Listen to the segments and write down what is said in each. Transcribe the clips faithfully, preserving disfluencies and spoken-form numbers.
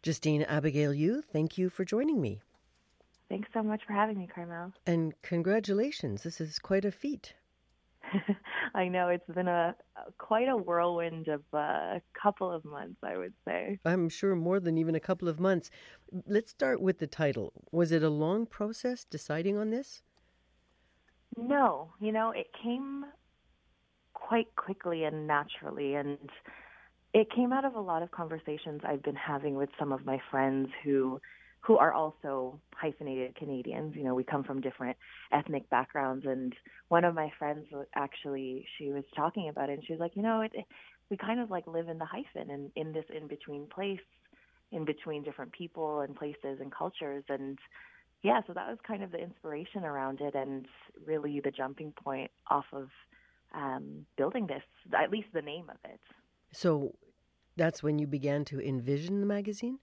Justine Abigail Yu, thank you for joining me. Thanks so much for having me, Carmel. And congratulations. This is quite a feat. I know it's been a quite a whirlwind of a couple of months, I would say. I'm sure more than even a couple of months. Let's start with the title. Was it a long process deciding on this? No, you know, it came quite quickly and naturally, and it came out of a lot of conversations I've been having with some of my friends who who are also hyphenated Canadians. You know, we come from different ethnic backgrounds, and one of my friends actually, she was talking about it, and she was like, you know, it, we kind of like live in the hyphen and in this in-between place, in between different people and places and cultures, and yeah, so that was kind of the inspiration around it, and really the jumping point off of um, building this, at least the name of it. So that's when you began to envision the magazine?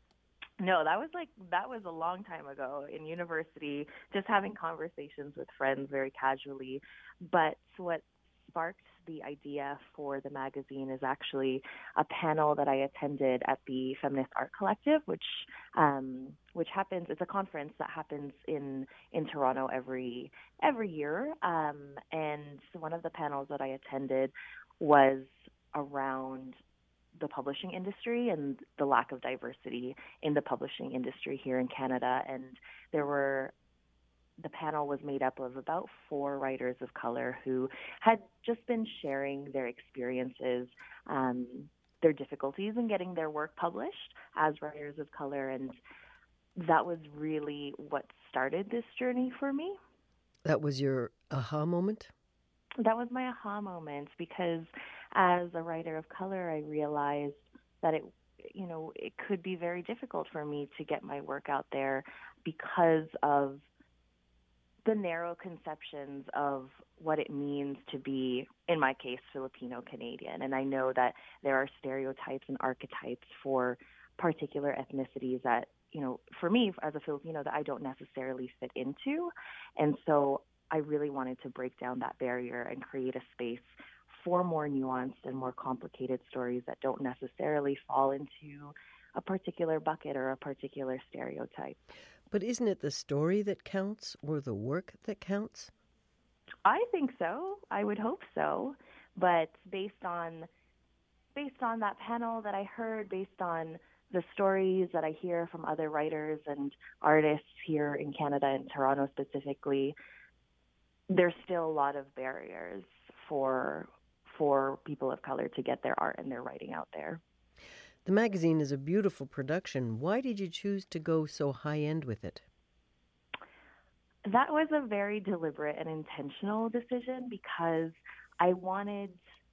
No, that was like, that was a long time ago in university, just having conversations with friends very casually. But what sparked the idea for the magazine is actually a panel that I attended at the Feminist Art Collective, which um, which happens, it's a conference that happens in, in Toronto every every year. Um, and one of the panels that I attended was around the publishing industry and the lack of diversity in the publishing industry here in Canada. And there were, the panel was made up of about four writers of color who had just been sharing their experiences, um, their difficulties in getting their work published as writers of color. And that was really what started this journey for me. That was your aha moment? That was my aha moment, because as a writer of color, I realized that it, you know, it could be very difficult for me to get my work out there because of the narrow conceptions of what it means to be, in my case, Filipino Canadian. And I know that there are stereotypes and archetypes for particular ethnicities that, you know, for me as a Filipino, that I don't necessarily fit into. And so I really wanted to break down that barrier and create a space for more nuanced and more complicated stories that don't necessarily fall into a particular bucket or a particular stereotype. But isn't it the story that counts or the work that counts? I think so. I would hope so. But based on based on that panel that I heard, based on the stories that I hear from other writers and artists here in Canada and Toronto specifically, there's still a lot of barriers for for people of color to get their art and their writing out there. The magazine is a beautiful production. Why did you choose to go so high-end with it? That was a very deliberate and intentional decision, because I wanted,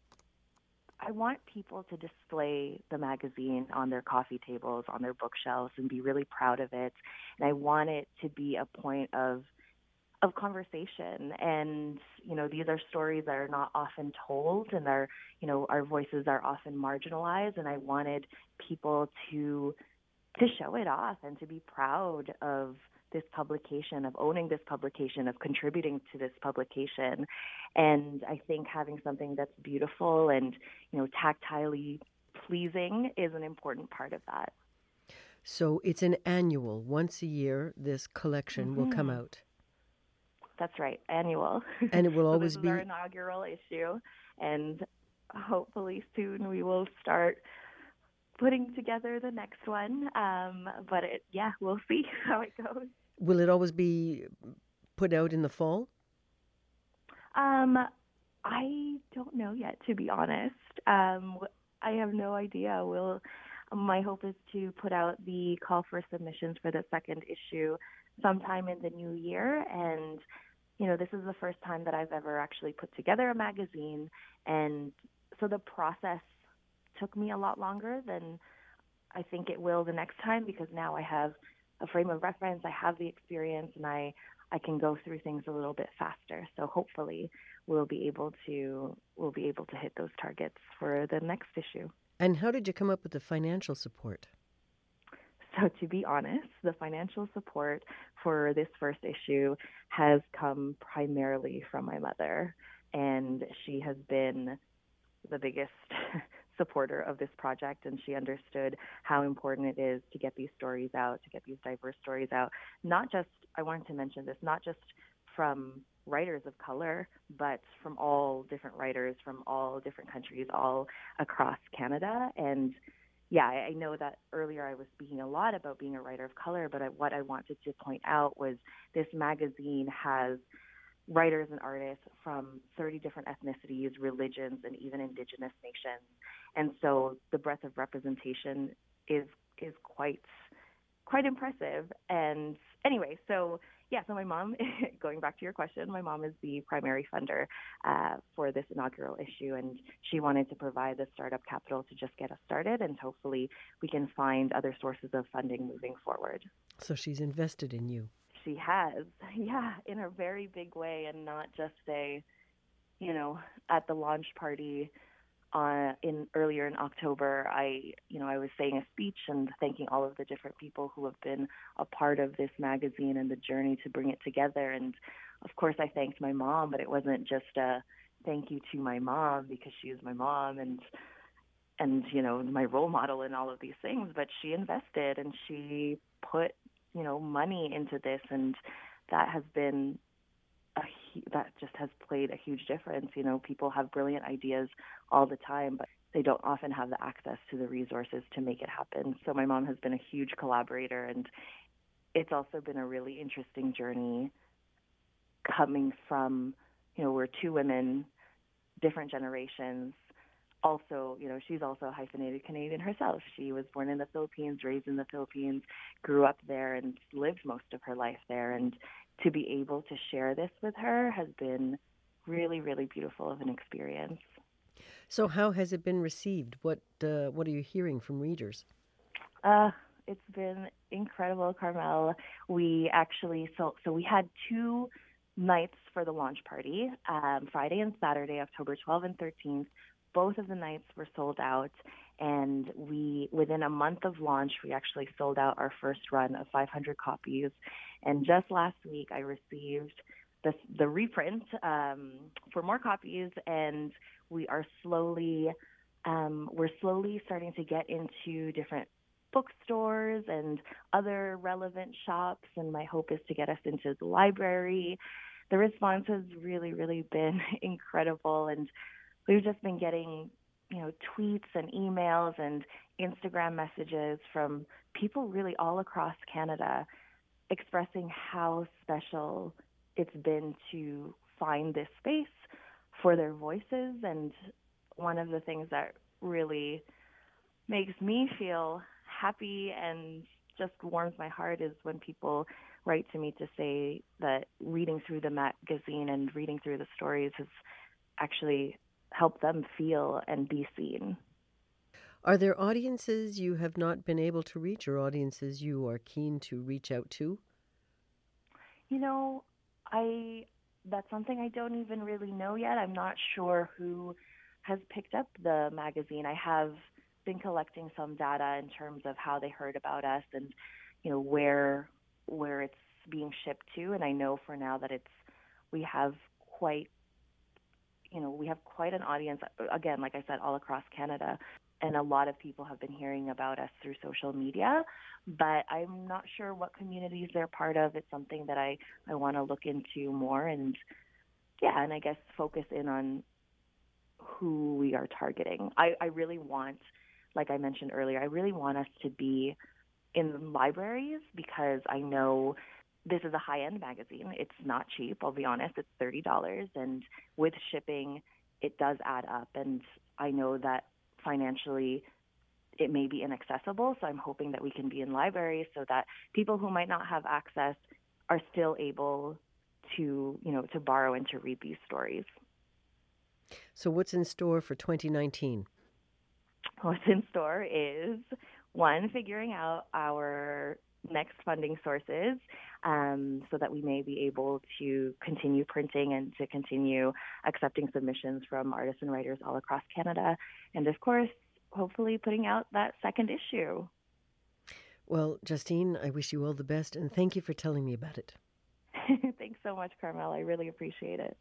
I want people to display the magazine on their coffee tables, on their bookshelves, and be really proud of it. And I want it to be a point of of conversation. And, you know, these are stories that are not often told, and our, you know, our voices are often marginalized. And I wanted people to, to show it off and to be proud of this publication, of owning this publication, of contributing to this publication. And I think having something that's beautiful and, you know, tactilely pleasing is an important part of that. So it's an annual, once a year, this collection Mm-hmm. will come out. That's right, annual. And it will so always this is be our inaugural issue, and hopefully soon we will start putting together the next one. Um, but it, yeah, we'll see how it goes. Will it always be put out in the fall? Um, I don't know yet, to be honest. Um, I have no idea. We'll. My hope is to put out the call for submissions for the second issue sometime in the new year. And, you know, this is the first time that I've ever actually put together a magazine. And so the process took me a lot longer than I think it will the next time, because now I have a frame of reference, I have the experience, and I, I can go through things a little bit faster. So hopefully we'll be able to we'll be able to hit those targets for the next issue. And how did you come up with the financial support? So to be honest, the financial support for this first issue has come primarily from my mother, and she has been the biggest supporter of this project, and she understood how important it is to get these stories out, to get these diverse stories out. Not just, I wanted to mention this, not just from writers of color, but from all different writers from all different countries, all across Canada. And yeah, I know that earlier I was speaking a lot about being a writer of color, but I, what I wanted to point out was this magazine has writers and artists from thirty different ethnicities, religions, and even indigenous nations. And so the breadth of representation is is quite quite impressive. And anyway, so yeah, so my mom, going back to your question, my mom is the primary funder uh, for this inaugural issue, and she wanted to provide the startup capital to just get us started, and hopefully we can find other sources of funding moving forward. So she's invested in you. She has, yeah, in a very big way, and not just a, you know, at the launch party uh, in earlier in October, I, you know, I was saying a speech and thanking all of the different people who have been a part of this magazine and the journey to bring it together. And of course, I thanked my mom, but it wasn't just a thank you to my mom because she is my mom and and you know my role model and all of these things. But she invested and she put you know money into this, and that has been. A, that just has played a huge difference. You know, people have brilliant ideas all the time, but they don't often have the access to the resources to make it happen. So my mom has been a huge collaborator, and it's also been a really interesting journey coming from, you know, we're two women, different generations. Also, you know, she's also a hyphenated Canadian herself. She was born in the Philippines, raised in the Philippines, grew up there, and lived most of her life there. And to be able to share this with her has been really, really beautiful of an experience. So how has it been received? What uh, what are you hearing from readers? Uh, it's been incredible, Carmel. We actually, so, so we had two nights for the launch party, um, Friday and Saturday, October twelfth and thirteenth. Both of the nights were sold out, and we, within a month of launch, we actually sold out our first run of five hundred copies. And just last week, I received the, the reprint um, for more copies, and we are slowly, um, we're slowly starting to get into different bookstores and other relevant shops, and my hope is to get us into the library. The response has really, really been incredible, and we've just been getting, you know, tweets and emails and Instagram messages from people really all across Canada expressing how special it's been to find this space for their voices. And one of the things that really makes me feel happy and just warms my heart is when people write to me to say that reading through the magazine and reading through the stories has actually helped them feel and be seen. Are there audiences you have not been able to reach, or audiences you are keen to reach out to? You know, I that's something I don't even really know yet. I'm not sure who has picked up the magazine. I have been collecting some data in terms of how they heard about us and, you know, where where it's being shipped to. And I know for now that it's we have quite you know, we have quite an audience, again, like I said, all across Canada. And a lot of people have been hearing about us through social media, but I'm not sure what communities they're part of. It's something that I, I want to look into more and, yeah, and I guess focus in on who we are targeting. I, I really want, like I mentioned earlier, I really want us to be in libraries because I know this is a high-end magazine. It's not cheap, I'll be honest. It's thirty dollars, and with shipping, it does add up. And I know that financially it may be inaccessible, so I'm hoping that we can be in libraries so that people who might not have access are still able to, you know, to borrow and to read these stories. So what's in store for twenty nineteen? What's in store is, one, figuring out our next funding sources um, so that we may be able to continue printing and to continue accepting submissions from artists and writers all across Canada. And of course, hopefully putting out that second issue. Well, Justine, I wish you all the best, and thank you for telling me about it. Thanks so much, Carmel. I really appreciate it.